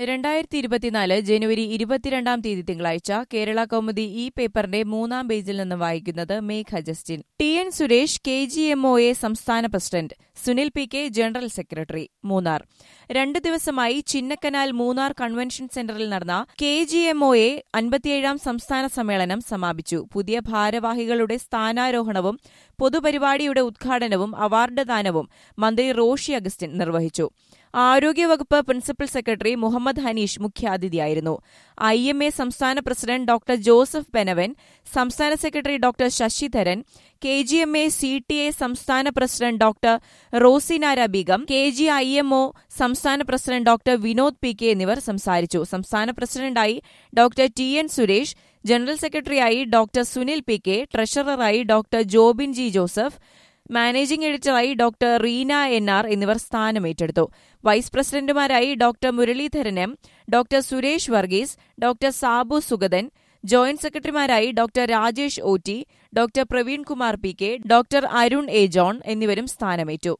2024 ജനുവരി 22 തിങ്കളാഴ്ച കേരള കൗമുദി ഈ പേപ്പറിന്റെ 3-ാം പേജിൽ നിന്ന് വായിക്കുന്നത് മേഘ ജസ്റ്റിൻ. ടി.എൻ. സുരേഷ് KGMOA സംസ്ഥാന president, Sunil P K. General secretary. Munnar. 2 ദിവസമായി ചിന്നക്കനാൽ മൂന്നാർ കൺവെൻഷൻ സെന്ററിൽ നടന്ന KGMOA 57-ാം സംസ്ഥാന സമ്മേളനം സമാപിച്ചു. പുതിയ ഭാരവാഹികളുടെ സ്ഥാനാരോഹണവും പൊതുപരിപാടിയുടെ ഉദ്ഘാടനവും അവാർഡ് ദാനവും മന്ത്രി റോഷി അഗസ്റ്റിൻ നിർവഹിച്ചു. ആരോഗ്യവകുപ്പ് പ്രിൻസിപ്പൽ സെക്രട്ടറി മുഹമ്മദ് ഹനീഷ് മുഖ്യാതിഥിയായിരുന്നു. IMA സംസ്ഥാന പ്രസിഡന്റ് ഡോക്ടർ ജോസഫ് ബെനവൻ, സംസ്ഥാന secretary doctor Sasidharan, KGMA CTA സംസ്ഥാന president doctor Rosinara Begum, KGIMO സംസ്ഥാന പ്രസിഡന്റ് ഡോക്ടർ വിനോദ് PK എന്നിവർ സംസാരിച്ചു. സംസ്ഥാന പ്രസിഡന്റായി ഡോക്ടർ ടി.എൻ. സുരേഷ്, ജനറൽ സെക്രട്ടറിയായി ഡോക്ടർ സുനിൽ PK, ട്രഷററായി doctor Jobin G. Joseph, managing എഡിറ്ററായി ഡോക്ടർ റീന NR എന്നിവർ സ്ഥാനമേറ്റെടുത്തു. വൈസ് പ്രസിഡന്റുമാരായി doctor Muraleedharan M, doctor Suresh Varghese, doctor Sabu Sugathan, joint സെക്രട്ടറിമാരായി doctor Rajesh OT, doctor Praveen Kumar PK, doctor Arun A. John എന്നിവരും സ്ഥാനമേറ്റു.